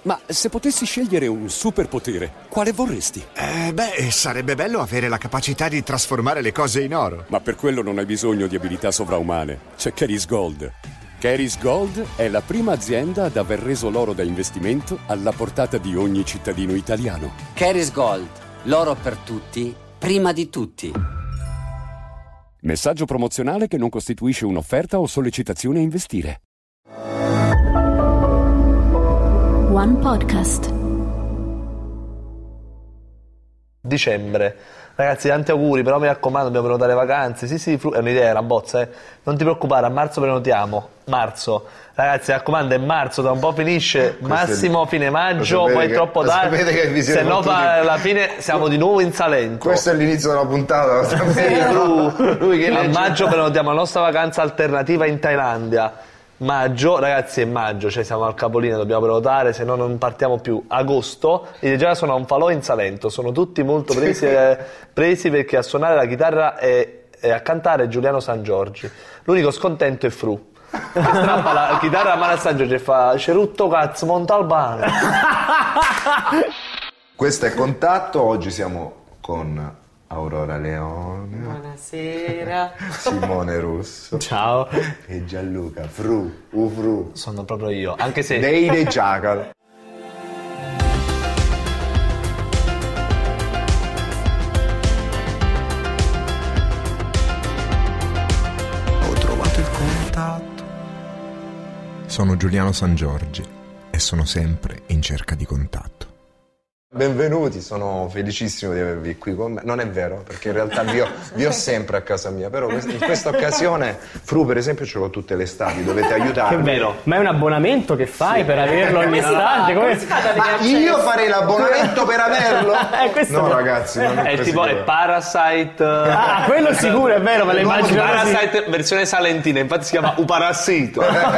Ma se potessi scegliere un superpotere, quale vorresti? Sarebbe bello avere la capacità di trasformare le cose in oro. Ma per quello non hai bisogno di abilità sovraumane. C'è Keris Gold. Keris Gold è la prima azienda ad aver reso l'oro da investimento alla portata di ogni cittadino italiano. Keris Gold, l'oro per tutti, prima di tutti. Messaggio promozionale che non costituisce un'offerta o sollecitazione a investire. One Podcast. Dicembre. Ragazzi, tanti auguri, però mi raccomando, dobbiamo prenotare vacanze. Sì, è un'idea, è una bozza, Non ti preoccupare, a marzo prenotiamo. Marzo. Ragazzi, mi raccomando, è marzo, da un po' finisce, massimo fine maggio, poi è troppo tardi. Se no, alla fine siamo di nuovo in Salento. Questo è l'inizio della puntata. Lui che a maggio prenotiamo la nostra vacanza alternativa in Thailandia. Maggio, ragazzi, è maggio, cioè siamo al capolinea, dobbiamo prenotare, se no non partiamo più. Agosto, e già sono a un falò in Salento, sono tutti molto presi perché a suonare la chitarra e a cantare Giuliano San Giorgi. L'unico scontento è Fru, che strappa la chitarra a mano a San Giorgi e fa cerutto cazzo Montalbano. Questo è Contatto, oggi siamo con Aurora Leone. Buonasera. Simone Russo. Ciao. E Gianluca Fru. Sono proprio io, anche se Dei Jackal. Ho trovato il contatto. Sono Giuliano San Giorgi e sono sempre in cerca di contatto. Benvenuti, sono felicissimo di avervi qui con me. Non è vero, perché in realtà vi ho sempre a casa mia, però in questa occasione, Fru per esempio, ce l'ho tutte le estati, dovete aiutarmi. Che bello, ma è un abbonamento che fai per averlo ogni estate? Come si fa? Io farei l'abbonamento per averlo? No ragazzi, non è tipo è Parasite. Ah, quello sicuro, è vero, me lo immagino Parasite così. versione salentina, infatti si chiama Uparassito.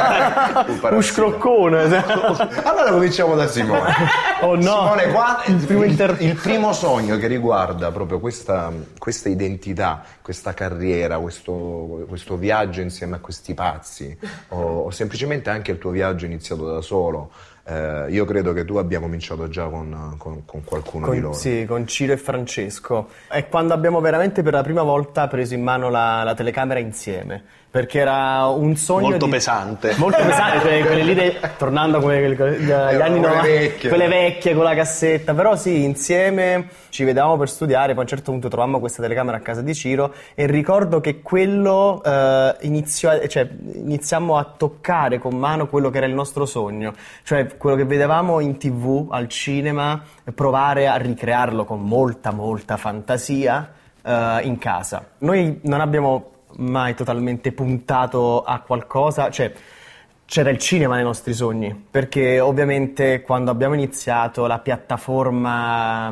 Scroccone. Allora cominciamo da Simone. Oh no. Simone, qua il primo sogno che riguarda proprio questa identità, questa carriera, questo viaggio insieme a questi pazzi, o semplicemente anche il tuo viaggio iniziato da solo. Io credo che tu abbia cominciato già con qualcuno di loro. Sì, con Ciro e Francesco. È quando abbiamo veramente per la prima volta preso in mano la telecamera insieme. Perché era un sogno molto pesante, quelle lì tornando come gli anni 90, quelle vecchie con la cassetta, però sì, insieme ci vedevamo per studiare, poi a un certo punto trovammo questa telecamera a casa di Ciro e ricordo che quello iniziammo a toccare con mano quello che era il nostro sogno, cioè quello che vedevamo in TV, al cinema, provare a ricrearlo con molta fantasia in casa. Noi non abbiamo mai totalmente puntato a qualcosa, cioè c'era il cinema nei nostri sogni, perché ovviamente quando abbiamo iniziato la piattaforma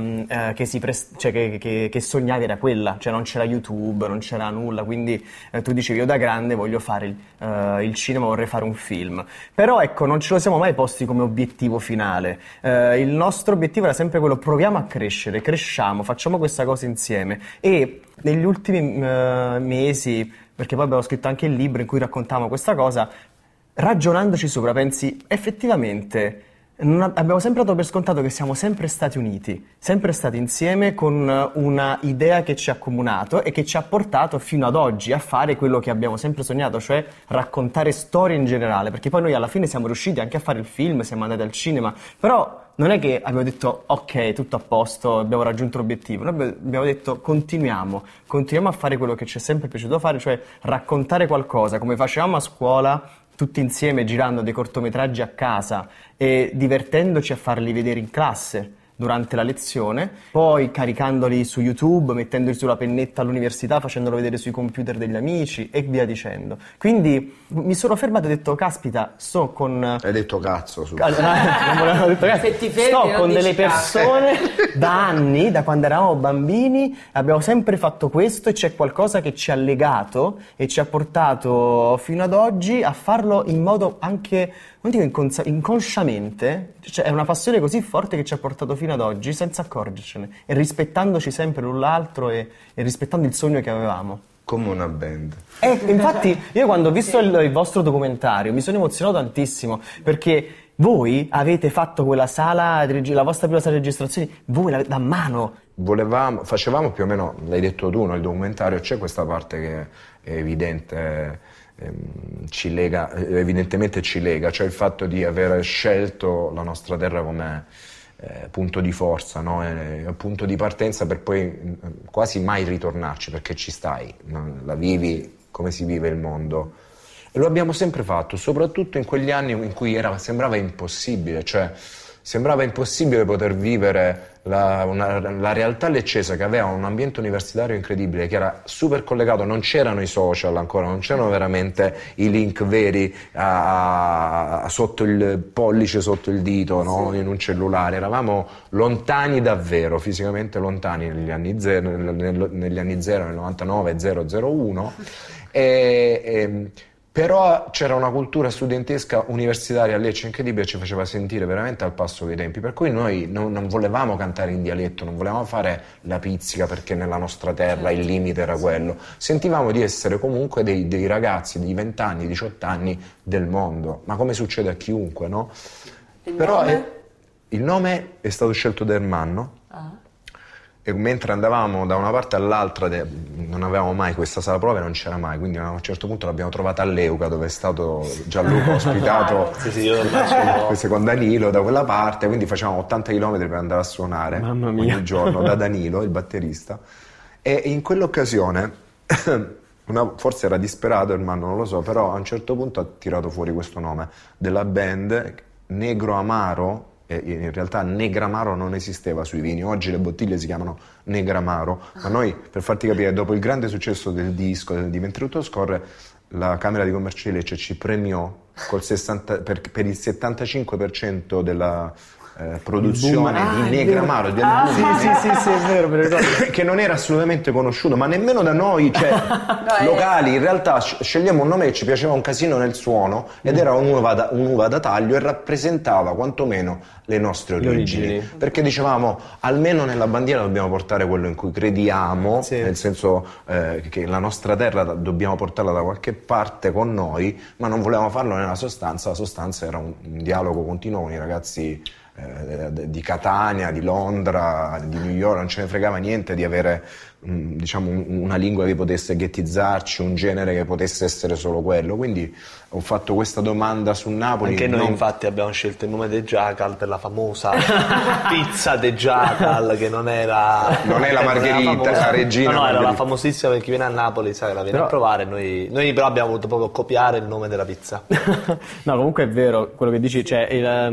che sognavi era quella, cioè non c'era YouTube, non c'era nulla, quindi tu dicevi io da grande voglio fare il cinema, vorrei fare un film, però ecco non ce lo siamo mai posti come obiettivo finale, il nostro obiettivo era sempre quello, proviamo a crescere, cresciamo, facciamo questa cosa insieme e negli ultimi mesi, perché poi abbiamo scritto anche il libro in cui raccontavamo questa cosa, ragionandoci sopra, pensi, effettivamente abbiamo sempre dato per scontato che siamo sempre stati uniti, sempre stati insieme con una idea che ci ha accomunato e che ci ha portato fino ad oggi a fare quello che abbiamo sempre sognato, cioè raccontare storie in generale, perché poi noi alla fine siamo riusciti anche a fare il film, siamo andati al cinema, però non è che abbiamo detto ok, tutto a posto, abbiamo raggiunto l'obiettivo, noi abbiamo detto continuiamo a fare quello che ci è sempre piaciuto fare, cioè raccontare qualcosa come facevamo a scuola, tutti insieme girando dei cortometraggi a casa e divertendoci a farli vedere in classe durante la lezione, poi caricandoli su YouTube, mettendoli sulla pennetta all'università, facendolo vedere sui computer degli amici e via dicendo. Quindi mi sono fermato e ho detto, caspita, sto con... Hai detto cazzo su. Non volevo detto cazzo. Se ti fermi, sto non con dici delle persone da anni, da quando eravamo bambini, abbiamo sempre fatto questo e c'è qualcosa che ci ha legato e ci ha portato fino ad oggi a farlo in modo anche, non dico inconsciamente, cioè è una passione così forte che ci ha portato fino ad oggi senza accorgercene e rispettandoci sempre l'un l'altro e rispettando il sogno che avevamo. Come una band. Infatti io quando ho visto il vostro documentario mi sono emozionato tantissimo perché voi avete fatto quella sala, la vostra prima sala di registrazione, voi l'avete da mano. Facevamo più o meno, l'hai detto tu, nel documentario c'è questa parte che è evidente, evidentemente ci lega, cioè il fatto di aver scelto la nostra terra come punto di forza, no? Punto di partenza per poi quasi mai ritornarci, perché ci stai, no? La vivi come si vive il mondo. E lo abbiamo sempre fatto, soprattutto in quegli anni in cui sembrava impossibile, cioè sembrava impossibile poter vivere la realtà leccese, che aveva un ambiente universitario incredibile, che era super collegato, non c'erano i social ancora, non c'erano veramente i link veri sotto il pollice, sotto il dito, no? In un cellulare, eravamo lontani davvero, fisicamente lontani negli anni zero, nel 99, 001, però c'era una cultura studentesca universitaria a Lecce incredibile, ci faceva sentire veramente al passo coi tempi, per cui noi non volevamo cantare in dialetto, non volevamo fare la pizzica perché nella nostra terra il limite era quello, sentivamo di essere comunque dei ragazzi di 20 anni, 18 anni del mondo, ma come succede a chiunque, no? Il nome è stato scelto da Ermanno. E mentre andavamo da una parte all'altra, non avevamo mai questa sala prove, non c'era mai, quindi a un certo punto l'abbiamo trovata a Leuca, dove è stato Gianluca ospitato con Danilo da quella parte, quindi facevamo 80 km per andare a suonare ogni giorno da Danilo, il batterista, e in quell'occasione, forse era disperato Ermanno, non lo so, però a un certo punto ha tirato fuori questo nome della band, Negro Amaro. E in realtà Negramaro non esisteva sui vini, oggi le bottiglie si chiamano Negramaro, ma noi, per farti capire, dopo il grande successo del disco di Mentre tutto scorre, la Camera di Commercio di Lecce ci premiò per il 75% della produzione di Negramaro, sì, è vero, me lo ricordo. Che non era assolutamente conosciuto, ma nemmeno da noi, cioè locali. In realtà scegliamo un nome che ci piaceva un casino nel suono, ed era un'uva da taglio, e rappresentava quantomeno le nostre origini, perché dicevamo almeno nella bandiera dobbiamo portare quello in cui crediamo, nel senso che la nostra terra dobbiamo portarla da qualche parte con noi, ma non volevamo farlo nella sostanza. La sostanza era un dialogo continuo con i ragazzi di Catania, di Londra, di New York, non ce ne fregava niente di avere una lingua che potesse ghettizzarci, un genere che potesse essere solo quello, quindi ho fatto questa domanda su Napoli. Anche noi infatti abbiamo scelto il nome De Jackal per la famosa pizza De Jackal, che non è la Margherita, la regina, no, era la famosissima, per chi viene a Napoli sa che la viene a provare. Noi però abbiamo voluto proprio copiare il nome della pizza. No, comunque è vero quello che dici, cioè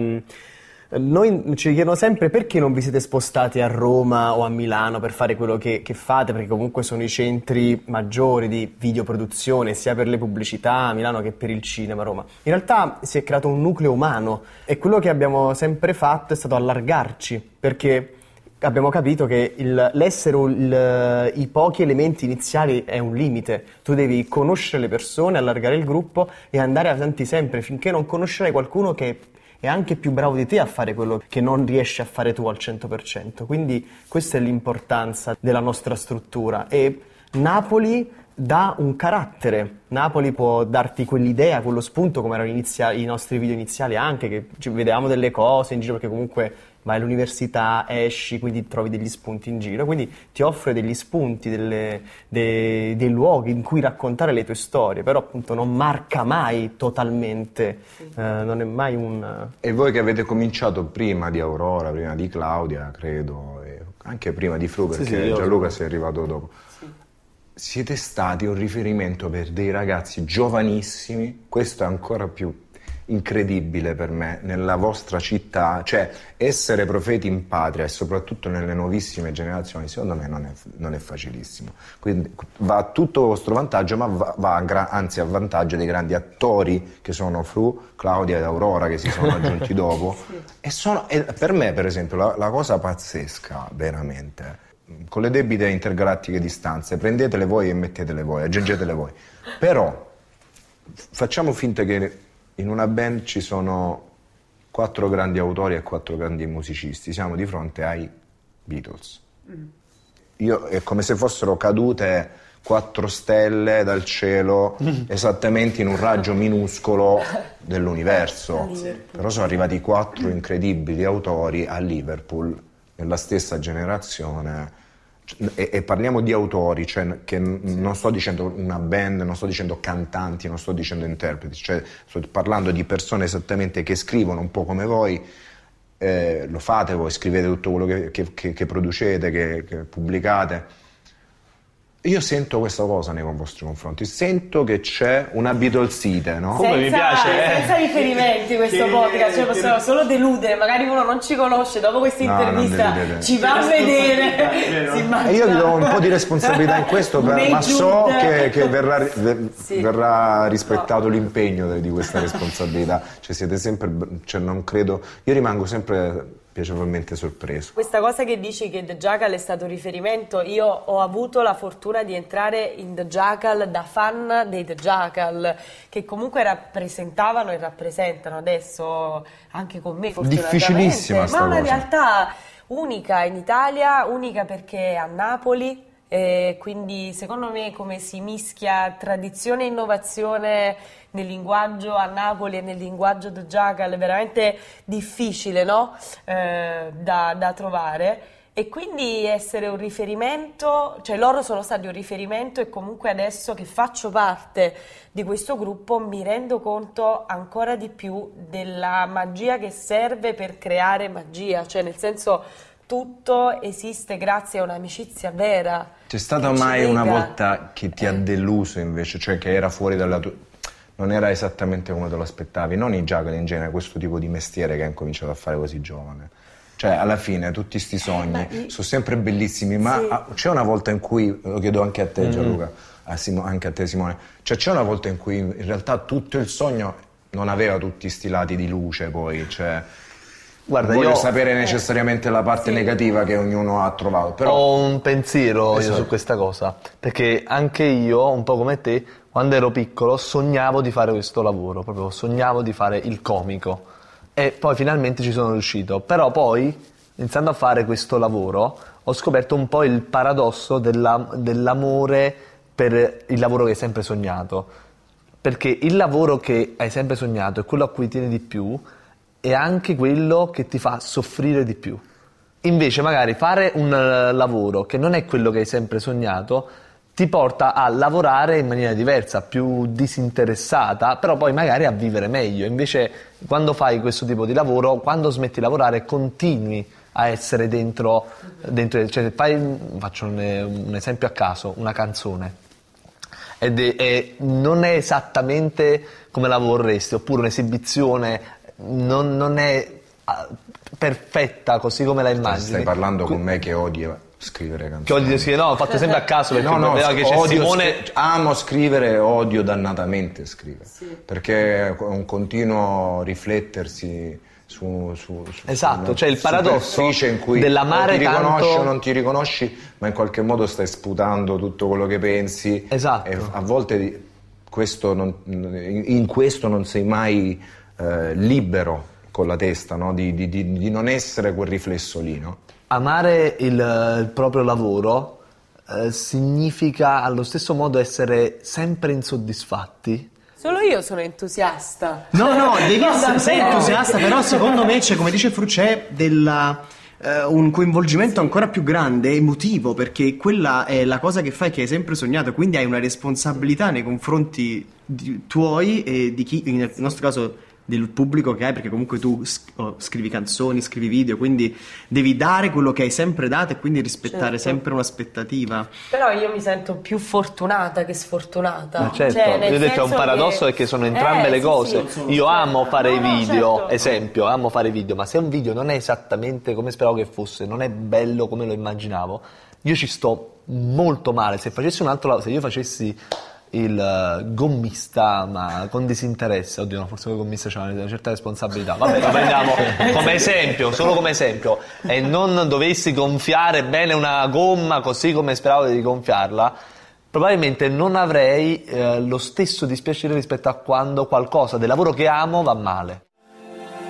noi ci chiedono sempre perché non vi siete spostati a Roma o a Milano per fare quello che fate, perché comunque sono i centri maggiori di videoproduzione sia per le pubblicità a Milano che per il cinema a Roma. In realtà si è creato un nucleo umano, e quello che abbiamo sempre fatto è stato allargarci, perché abbiamo capito che l'essere i pochi elementi iniziali è un limite. Tu devi conoscere le persone, allargare il gruppo e andare avanti sempre finché non conoscerai qualcuno che è anche più bravo di te a fare quello che non riesci a fare tu al 100%. Quindi questa è l'importanza della nostra struttura, e Napoli dà un carattere. Napoli può darti quell'idea, quello spunto, come erano i nostri video iniziali, anche che vedevamo delle cose in giro, perché comunque vai all'università, esci, quindi trovi degli spunti in giro, quindi ti offre degli spunti, dei luoghi in cui raccontare le tue storie, però appunto non marca mai totalmente, non è mai un... E voi che avete cominciato prima di Aurora, prima di Claudia, credo, e anche prima di Fru, perché Gianluca si è arrivato dopo, siete stati un riferimento per dei ragazzi giovanissimi, questo è ancora più incredibile per me, nella vostra città, cioè essere profeti in patria e soprattutto nelle nuovissime generazioni, secondo me non è facilissimo, quindi va a tutto vostro vantaggio, ma va anzi a vantaggio dei grandi attori che sono Fru, Claudia ed Aurora, che si sono aggiunti dopo. E per me, per esempio, la cosa pazzesca veramente, con le debite intergalattiche distanze, prendetele voi e mettetele voi, aggiungetele voi, però facciamo finta che in una band ci sono 4 grandi autori e 4 grandi musicisti, siamo di fronte ai Beatles. è come se fossero cadute 4 stelle dal cielo esattamente in un raggio minuscolo dell'universo. Però sono arrivati 4 incredibili autori a Liverpool nella stessa generazione. E parliamo di autori, cioè che non sto dicendo una band, non sto dicendo cantanti, non sto dicendo interpreti, cioè sto parlando di persone esattamente che scrivono un po' come voi, lo fate voi, scrivete tutto quello che producete, che pubblicate. Io sento questa cosa nei vostri confronti, sento che c'è una Beatlesite, no? Come mi piace, senza riferimenti questo podcast, cioè possiamo solo deludere, magari uno non ci conosce, dopo questa intervista ci va a vedere, e io vi do un po' di responsabilità in questo, ma so che verrà rispettato l'impegno di questa responsabilità, cioè siete sempre, cioè non credo, io rimango sempre piacevolmente sorpreso. Questa cosa che dici che The Jackal è stato riferimento, io ho avuto la fortuna di entrare in The Jackal da fan dei The Jackal, che comunque rappresentavano e rappresentano adesso anche con me fortunatamente. Difficilissima sta ma una cosa. realtà unica in Italia, unica perché a Napoli, quindi secondo me come si mischia tradizione e innovazione nel linguaggio a Napoli e nel linguaggio The Jackal è veramente difficile, no? Da trovare, e quindi essere un riferimento, cioè loro sono stati un riferimento, e comunque adesso che faccio parte di questo gruppo mi rendo conto ancora di più della magia che serve per creare magia, cioè nel senso tutto esiste grazie a un'amicizia vera. C'è stata mai una volta che ti ha deluso invece, cioè che era fuori dalla tua... non era esattamente come te lo aspettavi, non i Jackal in genere, questo tipo di mestiere che hai incominciato a fare così giovane? Cioè alla fine tutti sti sogni sono sempre bellissimi, ma c'è una volta in cui, lo chiedo anche a te Gianluca, anche a te Simone, cioè c'è una volta in cui in realtà tutto il sogno non aveva tutti sti lati di luce poi, cioè... Guarda, voglio sapere necessariamente la parte negativa che ognuno ha trovato, però... Ho un pensiero io su questa cosa, perché anche io, un po' come te, quando ero piccolo sognavo di fare questo lavoro, proprio sognavo di fare il comico, e poi finalmente ci sono riuscito. Però poi, iniziando a fare questo lavoro, ho scoperto un po' il paradosso dell'amore per il lavoro che hai sempre sognato, perché il lavoro che hai sempre sognato è quello a cui tieni di più, è anche quello che ti fa soffrire di più. Invece magari fare un lavoro che non è quello che hai sempre sognato ti porta a lavorare in maniera diversa, più disinteressata, però poi magari a vivere meglio. Invece quando fai questo tipo di lavoro, quando smetti di lavorare continui a essere dentro cioè faccio un esempio a caso, una canzone. Non è esattamente come la vorresti, oppure un'esibizione non è perfetta così come la immagini. Stai parlando con me che odia scrivere canzoni. Che odio scrivere? No, ho fatto sempre a caso perché che c'è Simone. Amo scrivere, odio dannatamente scrivere, perché è un continuo riflettersi su esatto, cioè il paradosso in cui dell'amare ti riconosci tanto o non ti riconosci, ma in qualche modo stai sputando tutto quello che pensi. Esatto. E a volte in questo non sei mai libero con la testa, no? di non essere quel riflesso lì, no? Amare il proprio lavoro significa allo stesso modo essere sempre insoddisfatti. Solo io sono entusiasta. No, sei entusiasta, però secondo me c'è, come dice Frucè, un coinvolgimento ancora più grande, emotivo, perché quella è la cosa che fai, che hai sempre sognato, quindi hai una responsabilità nei confronti tuoi e di chi, nel nostro caso del pubblico che hai, perché comunque tu scrivi canzoni, scrivi video, quindi devi dare quello che hai sempre dato e quindi rispettare sempre un'aspettativa. Però io mi sento più fortunata che sfortunata. Ma certo, io ho detto è un paradosso perché sono entrambe le cose. Io amo fare i video, certo. Esempio, amo fare i video, ma se un video non è esattamente come speravo che fosse, non è bello come lo immaginavo, io ci sto molto male. Se facessi un altro lavoro, se io facessi il gommista ma con disinteresse, oddio no, forse il gommista c'ha una certa responsabilità, vabbè, lo prendiamo come esempio, solo come esempio, e non dovessi gonfiare bene una gomma così come speravo di gonfiarla, probabilmente non avrei lo stesso dispiacere rispetto a quando qualcosa del lavoro che amo va male.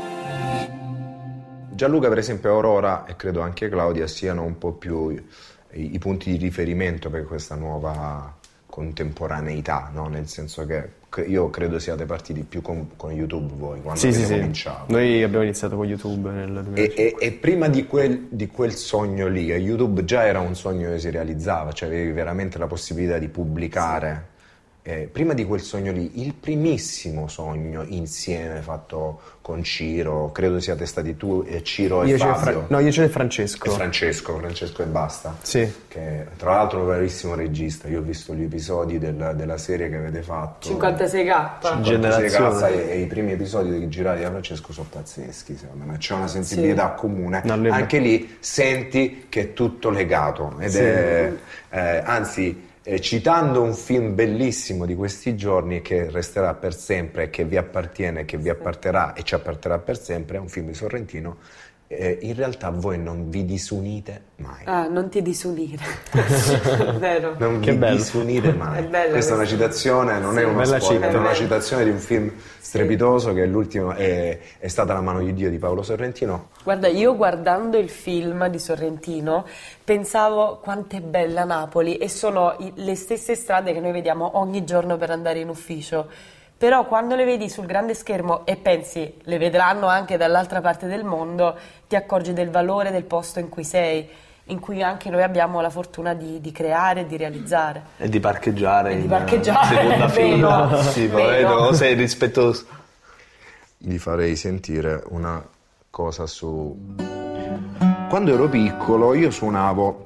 Gianluca per esempio, Aurora e credo anche Claudia siano un po' più i punti di riferimento per questa nuova contemporaneità, no? Nel senso che io credo siate partiti più con YouTube voi, quando avete cominciato. Noi abbiamo iniziato con YouTube nel 2005. E prima di quel sogno lì, YouTube già era un sogno che si realizzava, cioè avevi veramente la possibilità di pubblicare. Prima di quel sogno lì, il primissimo sogno insieme fatto con Ciro, credo siate stati tu e Ciro e Fabio. Io c'è Francesco. E Francesco e basta. Sì. Che tra l'altro è un bravissimo regista. Io ho visto gli episodi della serie che avete fatto. 56K. Generazione. E i primi episodi girati da Francesco sono pazzeschi, secondo me. C'è una sensibilità comune. Anche lì senti che è tutto legato. Ed è anzi. Citando un film bellissimo di questi giorni che resterà per sempre, che vi appartiene, che vi apparterà e ci apparterà per sempre, è un film di Sorrentino. In realtà voi non vi disunite mai. Non ti disunire. È vero. Non vi disunite mai. Questa è una citazione, non è uno spoiler, è una citazione di un film strepitoso che è l'ultimo, è stata La mano di Dio di Paolo Sorrentino. Guarda, io guardando il film di Sorrentino pensavo quanto è bella Napoli, e sono le stesse strade che noi vediamo ogni giorno per andare in ufficio. Però quando le vedi sul grande schermo e pensi le vedranno anche dall'altra parte del mondo, ti accorgi del valore del posto in cui sei, in cui anche noi abbiamo la fortuna di creare e di realizzare. E di parcheggiare in seconda fila. Sì, vedo, sei rispettoso. Gli farei sentire una cosa su... Quando ero piccolo io suonavo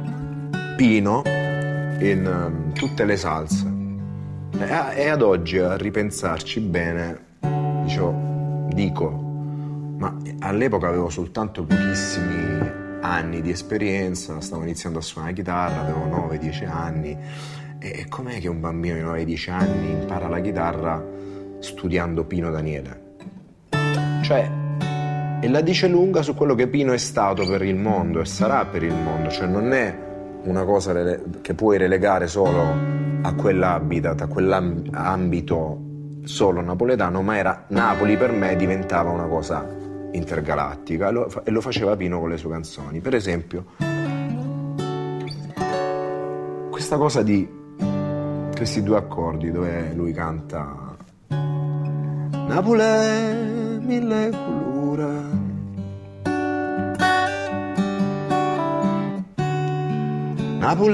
Pino in tutte le salse. E ad oggi, a ripensarci bene, dico, ma all'epoca avevo soltanto pochissimi anni di esperienza, stavo iniziando a suonare la chitarra, avevo 9-10 anni, e com'è che un bambino di 9-10 anni impara la chitarra studiando Pino Daniele? Cioè, e la dice lunga su quello che Pino è stato per il mondo e sarà per il mondo, cioè non è una cosa che puoi relegare solo a quell'habitat, a quell'ambito solo napoletano, ma era Napoli per me diventava una cosa intergalattica e lo faceva Pino con le sue canzoni. Per esempio, questa cosa di questi due accordi dove lui canta Napoli mille colore, Napoli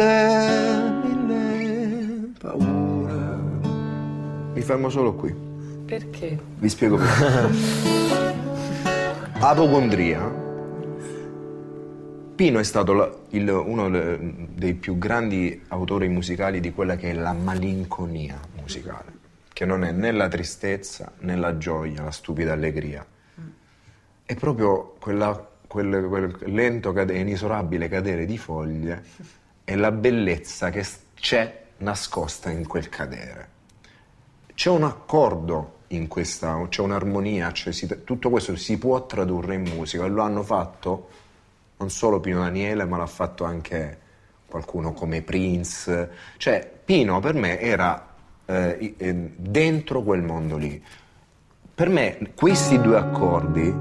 mille paura. Mi fermo solo qui. Perché? Vi spiego perché. Apocondria. Pino è stato uno dei più grandi autori musicali di quella che è la malinconia musicale, che non è né la tristezza né la gioia, la stupida allegria. È proprio quel lento, inesorabile cadere di foglie e la bellezza che c'è nascosta in quel cadere. C'è un accordo in questa, c'è un'armonia, tutto questo si può tradurre in musica e lo hanno fatto non solo Pino Daniele, ma l'ha fatto anche qualcuno come Prince. Cioè Pino per me era dentro quel mondo lì. Per me questi due accordi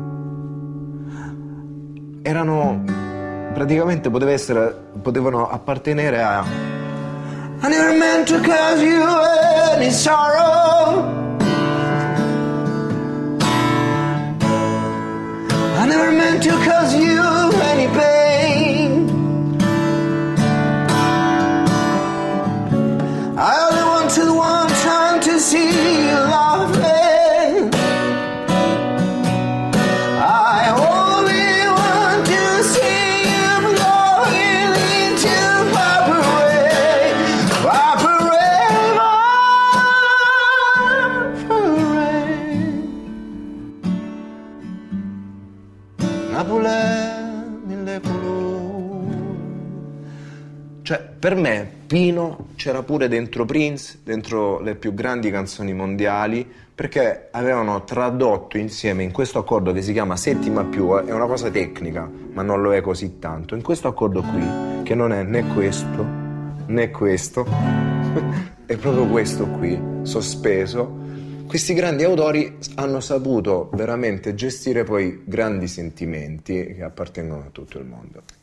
erano praticamente potevano appartenere a I never meant to cause you any sorrow, I never meant to cause you any pain, I only wanted one time to see you laughing, I only want to see you blowing into Vaporwave, Napoli mille colori. Cioè, per me Pino c'era pure dentro Prince, dentro le più grandi canzoni mondiali, perché avevano tradotto insieme in questo accordo che si chiama settima più, è una cosa tecnica, ma non lo è così tanto. In questo accordo qui, che non è né questo, né questo, è proprio questo qui, sospeso. Questi grandi autori hanno saputo veramente gestire poi grandi sentimenti che appartengono a tutto il mondo.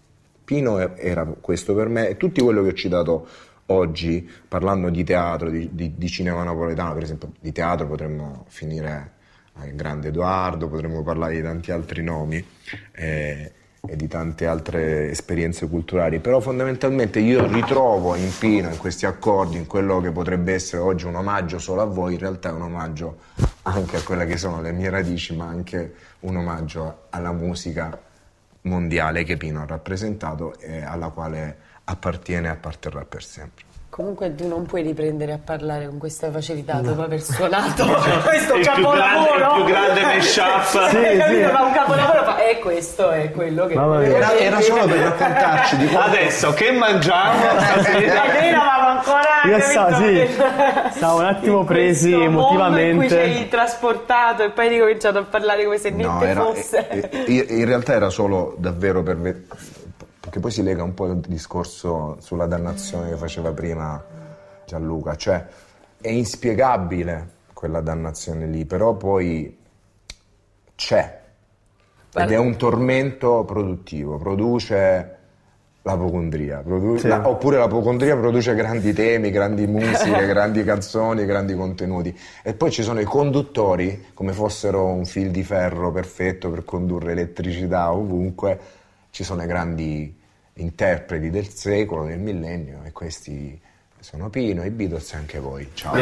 Pino era questo per me, e tutti quello che ho citato oggi, parlando di teatro, di cinema napoletano, per esempio di teatro potremmo finire al Grande Edoardo, potremmo parlare di tanti altri nomi e di tante altre esperienze culturali, però fondamentalmente io ritrovo in Pino, in questi accordi, in quello che potrebbe essere oggi un omaggio solo a voi, in realtà è un omaggio anche a quelle che sono le mie radici, ma anche un omaggio alla musica mondiale che Pino ha rappresentato e alla quale appartiene e apparterrà per sempre. Comunque tu non puoi riprendere a parlare con questa facilità dopo aver suonato questo capolavoro. Il più grande mashup. Sì. Ma un capolavoro e questo è quello che era solo per raccontarci di adesso che mangiamo stasera. Noi eravamo ancora Io stavo un attimo presi emotivamente. In cui ci hai trasportato e poi hai ricominciato a parlare come se niente fosse. In realtà era solo davvero perché poi si lega un po' al discorso sulla dannazione che faceva prima Gianluca, cioè è inspiegabile quella dannazione lì, però poi c'è ed è un tormento produttivo, produce l'apocondria, oppure l'apocondria produce grandi temi, grandi musiche, grandi canzoni, grandi contenuti, e poi ci sono i conduttori come fossero un fil di ferro perfetto per condurre elettricità ovunque. Ci sono i grandi interpreti del secolo, del millennio, e questi sono Pino, i Beatles e anche voi. Ciao.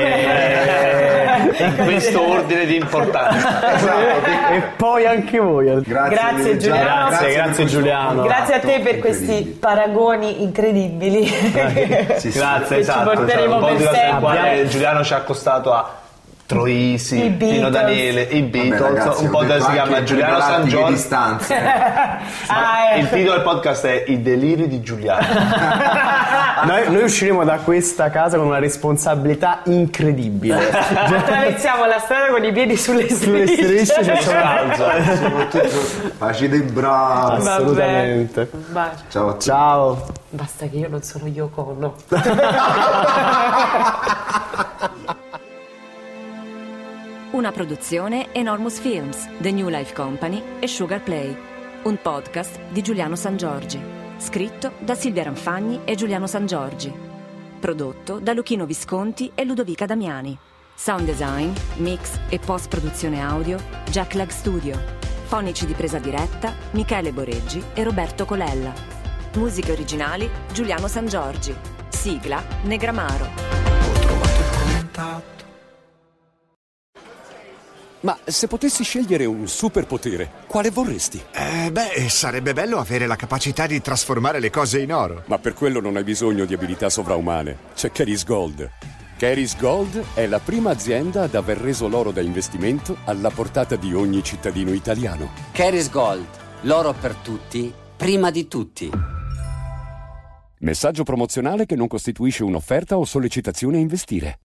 In questo ordine di importanza. E poi anche voi. Grazie Giuliano. Grazie Giuliano. Grazie a te per questi paragoni incredibili. Grazie, esatto. Ci porteremo per sempre. Giuliano ci ha accostato a Troisi, Pino Daniele, i Beatles. Vabbè, ragazzi, un podcast si chiama Giuliano Sangiorgi. Il titolo del podcast è I deliri di Giuliano. Noi usciremo da questa casa con una responsabilità incredibile. Attraversiamo la strada con i piedi sulle strisce. Facete i bravi. Assolutamente. Ciao a tutti. Ciao. Basta che io non sono Yoko Ono. Una produzione Enormous Films, The New Life Company e Sugar Play. Un podcast di Giuliano Sangiorgi. Scritto da Silvia Ranfagni e Giuliano Sangiorgi. Prodotto da Luchino Visconti e Ludovica Damiani. Sound design, mix e post-produzione audio Jacklag Studio. Fonici di presa diretta Michele Boreggi e Roberto Colella. Musiche originali Giuliano Sangiorgi. Sigla Negramaro. Ho trovato il contatto. Ma se potessi scegliere un superpotere, quale vorresti? Sarebbe bello avere la capacità di trasformare le cose in oro. Ma per quello non hai bisogno di abilità sovraumane. C'è Keris Gold. Keris Gold è la prima azienda ad aver reso l'oro da investimento alla portata di ogni cittadino italiano. Keris Gold, l'oro per tutti, prima di tutti. Messaggio promozionale che non costituisce un'offerta o sollecitazione a investire.